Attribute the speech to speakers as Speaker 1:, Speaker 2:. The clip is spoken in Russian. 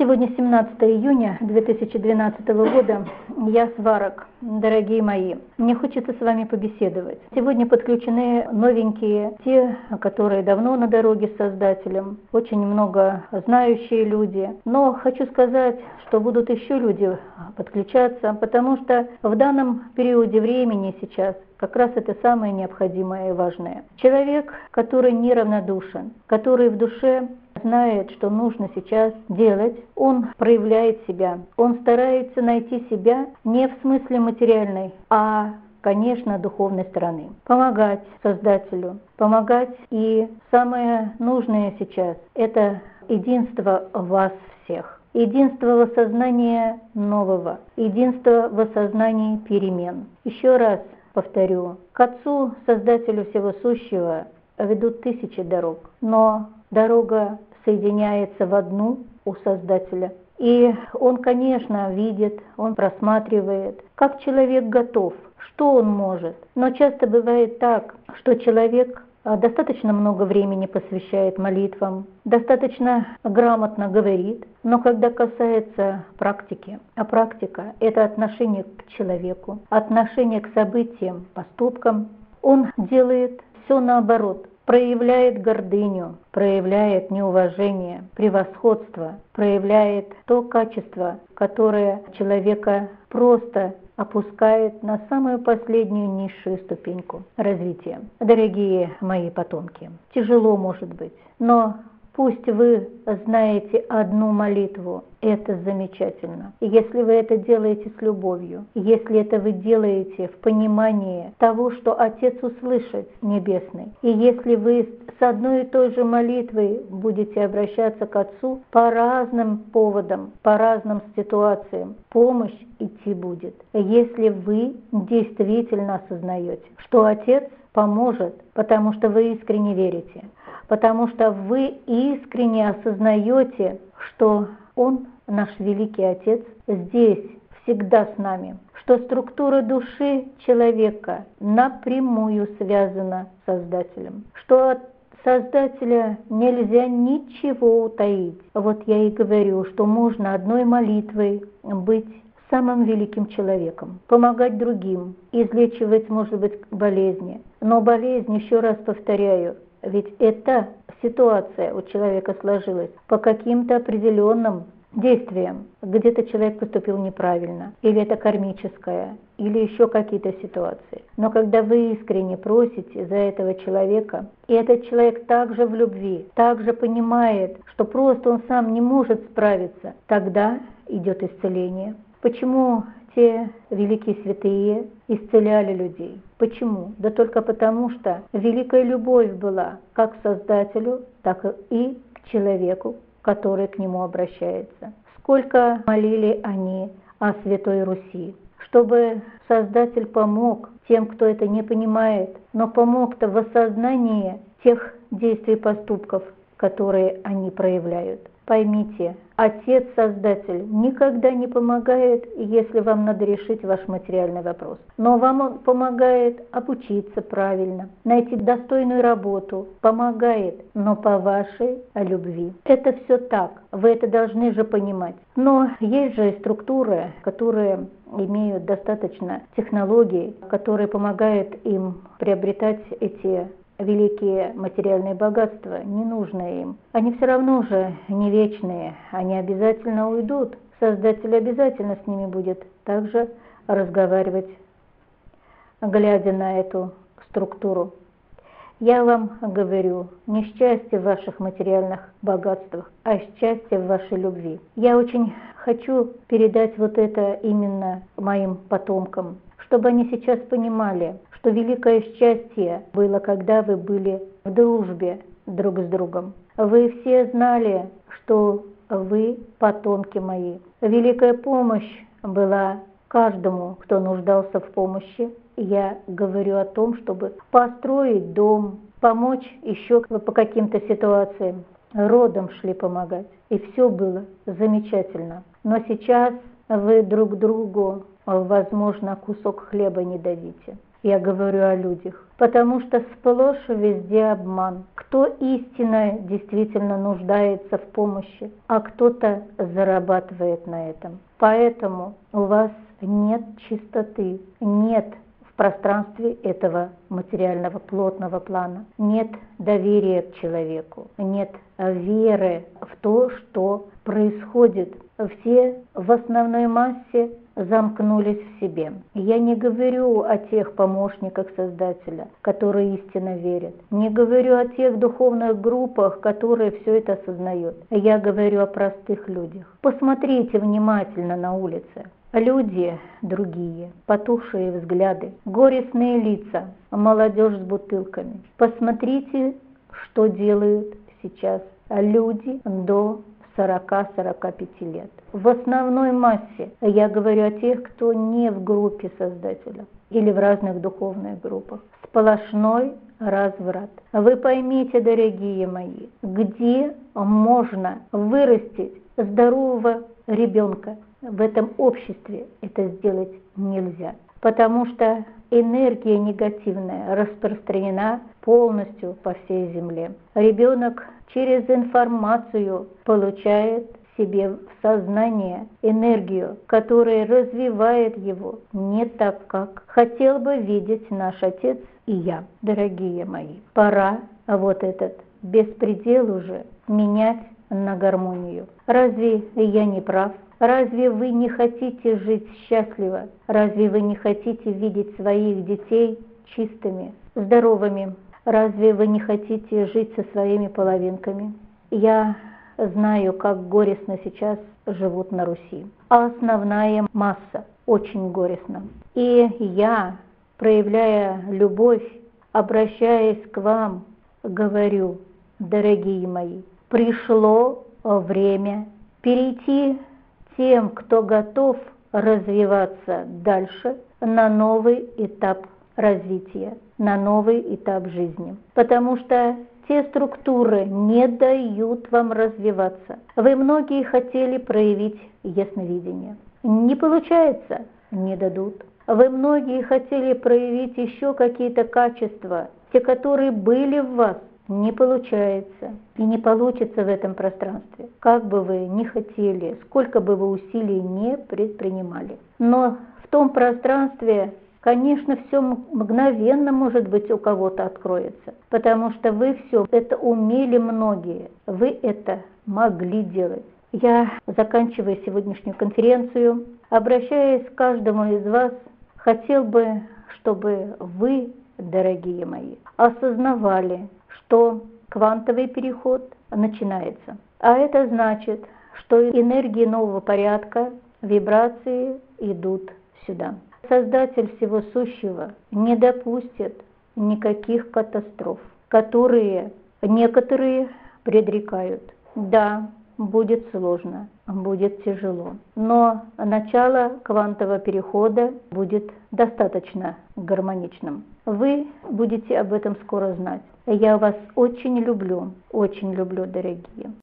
Speaker 1: Сегодня 17 июня 2012 года. Я Сварог. Дорогие мои, мне хочется с вами побеседовать. Сегодня подключены новенькие, те, которые давно на дороге с Создателем, очень много знающие люди. Но хочу сказать, что будут еще люди подключаться, потому что в данном периоде времени сейчас как раз это самое необходимое и важное. Человек, который неравнодушен, который в душе знает, что нужно сейчас делать, он проявляет себя, он старается найти себя не в смысле материальной, а, конечно, духовной стороны. Помогать Создателю, помогать, и самое нужное сейчас – это единство вас всех. Единство в осознании нового, единство в осознании перемен. Еще раз повторю, к Отцу, Создателю Всего Сущего, ведут тысячи дорог, но дорога соединяется в одну у Создателя. И Он, конечно, видит, Он просматривает, как человек готов, что он может. Но часто бывает так, что человек достаточно много времени посвящает молитвам, достаточно грамотно говорит, но когда касается практики, а практика – это отношение к человеку, отношение к событиям, поступкам, он делает все наоборот. Проявляет гордыню, проявляет неуважение, превосходство, проявляет то качество, которое человека просто опускает на самую последнюю низшую ступеньку развития. Дорогие мои потомки, тяжело может быть, но пусть вы знаете одну молитву, это замечательно. И если вы это делаете с любовью, если это вы делаете в понимании того, что Отец услышит Небесный, и если вы с одной и той же молитвой будете обращаться к Отцу по разным поводам, по разным ситуациям, помощь идти будет. Если вы действительно осознаете, что Отец поможет, потому что вы искренне верите, потому что вы искренне осознаете, что Он, наш Великий Отец, здесь, всегда с нами, что структура души человека напрямую связана с Создателем, что от Создателя нельзя ничего утаить. Вот я и говорю, что можно одной молитвой быть самым великим человеком, помогать другим, излечивать, может быть, болезни. Но болезнь, еще раз повторяю, ведь эта ситуация у человека сложилась по каким-то определенным действиям. Где-то человек поступил неправильно, или это кармическое, или еще какие-то ситуации. Но когда вы искренне просите за этого человека, и этот человек также в любви, также понимает, что просто он сам не может справиться, тогда идет исцеление. Почему те великие святые исцеляли людей? Почему? Да только потому, что великая любовь была как к Создателю, так и к человеку, который к нему обращается. Сколько молили они о Святой Руси, чтобы Создатель помог тем, кто это не понимает, но помог-то в осознании тех действий и поступков, которые они проявляют. Поймите, Отец-Создатель никогда не помогает, если вам надо решить ваш материальный вопрос. Но вам Он помогает обучиться правильно, найти достойную работу, помогает, но по вашей любви. Это все так, вы это должны же понимать. Но есть же структуры, которые имеют достаточно технологий, которые помогают им приобретать эти великие материальные богатства, ненужные им. Они все равно же не вечные, они обязательно уйдут. Создатель обязательно с ними будет также разговаривать, глядя на эту структуру. Я вам говорю, не счастье в ваших материальных богатствах, а счастье в вашей любви. Я очень хочу передать вот это именно моим потомкам, чтобы они сейчас понимали, что великое счастье было, когда вы были в дружбе друг с другом. Вы все знали, что вы потомки мои. Великая помощь была каждому, кто нуждался в помощи. Я говорю о том, чтобы построить дом, помочь еще по каким-то ситуациям. Родом шли помогать. И все было замечательно. Но сейчас вы друг другу, возможно, кусок хлеба не дадите. я говорю о людях, потому что сплошь везде обман. Кто истинно действительно нуждается в помощи, а кто-то зарабатывает на этом. Поэтому у вас нет чистоты, нет в пространстве этого материального плотного плана, нет доверия к человеку, нет веры в то, что происходит. Все в основной массе замкнулись в себе. Я не говорю о тех помощниках Создателя, которые истинно верят. Не говорю о тех духовных группах, которые все это осознают. Я говорю о простых людях. Посмотрите внимательно на улице. Люди другие, потухшие взгляды, горестные лица, молодежь с бутылками. Посмотрите, что делают сейчас люди до 40-45 лет. В основной массе я говорю о тех, кто не в группе Создателя или в разных духовных группах. Сплошной разврат. Вы поймите, дорогие мои, где можно вырастить здорового ребенка? В этом обществе это сделать нельзя, потому что энергия негативная распространена полностью по всей земле. Ребенок через информацию получает себе в сознание энергию, которая развивает его не так, как хотел бы видеть наш Отец и я. Дорогие мои, пора вот этот беспредел уже менять на гармонию. Разве я не прав? Разве вы не хотите жить счастливо? Разве вы не хотите видеть своих детей чистыми, здоровыми? Разве вы не хотите жить со своими половинками? Я знаю, как горестно сейчас живут на Руси. А основная масса очень горестна. И я, проявляя любовь, обращаясь к вам, говорю, дорогие мои, пришло время перейти тем, кто готов развиваться дальше, на новый этап развития, на новый этап жизни. Потому что те структуры не дают вам развиваться. Вы многие хотели проявить ясновидение. Не получается, не дадут. Вы многие хотели проявить еще какие-то качества, те, которые были в вас, не получается и не получится в этом пространстве, как бы вы ни хотели, сколько бы вы усилий не предпринимали. Но в том пространстве, конечно, все мгновенно, может быть, у кого-то откроется, потому что вы все это умели многие, вы это могли делать. Я, заканчивая сегодняшнюю конференцию, обращаясь к каждому из вас, хотел бы, чтобы вы, дорогие мои, осознавали, что квантовый переход начинается. А это значит, что энергии нового порядка, вибрации идут сюда. Создатель всего сущего не допустит никаких катастроф, которые некоторые предрекают. Да, будет сложно, будет тяжело, но начало квантового перехода будет достаточно гармоничным. Вы будете об этом скоро знать. Я вас очень люблю, дорогие.